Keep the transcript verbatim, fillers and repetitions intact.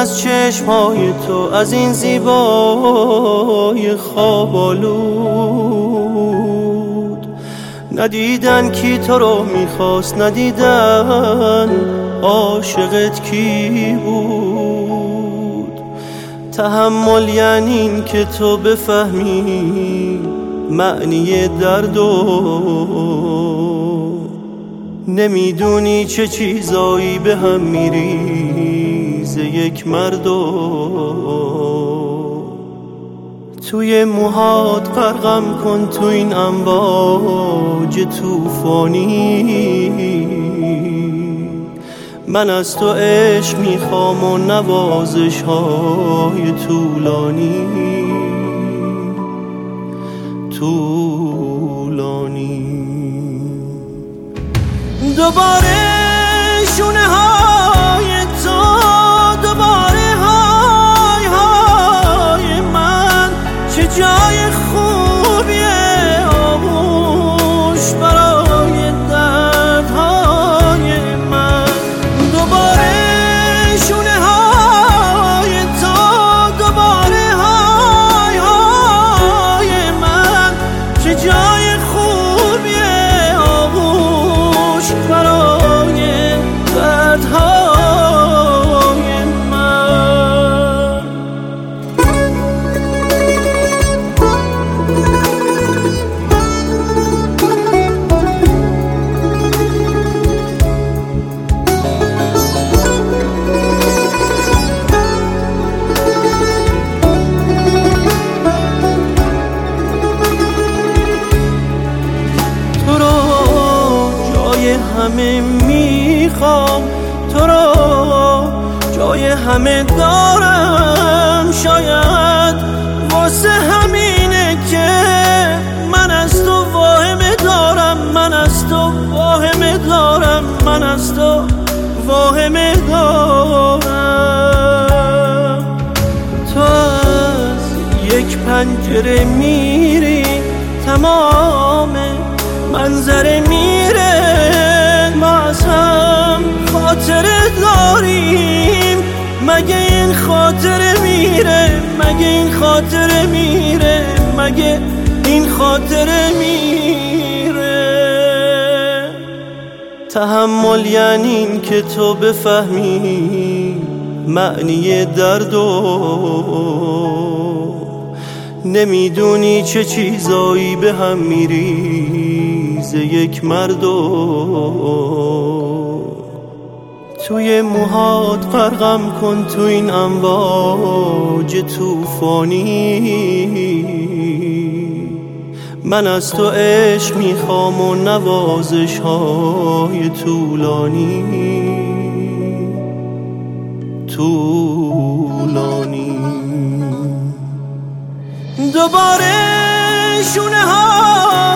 از چشمهای تو، از این زیبای خواب آلود. ندیدن کی تو رو میخواست، ندیدن عاشقت کی بود. تحمل یعنی این که تو بفهمی معنی درد و نمیدونی چه چیزایی به هم میریزه یک مرد و توی موهات غرقم کن تو این امواج توفانی. من از تو عشق میخوام و نوازش های طولانی طولانی. دوباره شونه های تو، دوباره های های من، چه جای خوبیه آغوش برای دردهای من. دوباره شونه های تو، دوباره های های من، چه جای خوبیه آغوش برای دردهای من. تو رو جای همه میخوام، تو رو جای همه دارم. شاید واسه همینه که من از تو واهمه دارم، من از تو واهمه دارم، من از تو واهمه دارم. تو از یک پنجره میری، تمام منظره میره. ما از هم خاطره داریم، مگه این خاطره میره، مگه این خاطره میره، مگه این خاطره میره. تحمل یعنی این که تو بفهمی معنی درد و نمیدونی چه چیزایی به هم میریزه یک مرد و توی موهات غرقم کن تو این امواج توفانی. من از تو عشق میخوام و نوازش های طولانی طولانی. دوباره شونه ها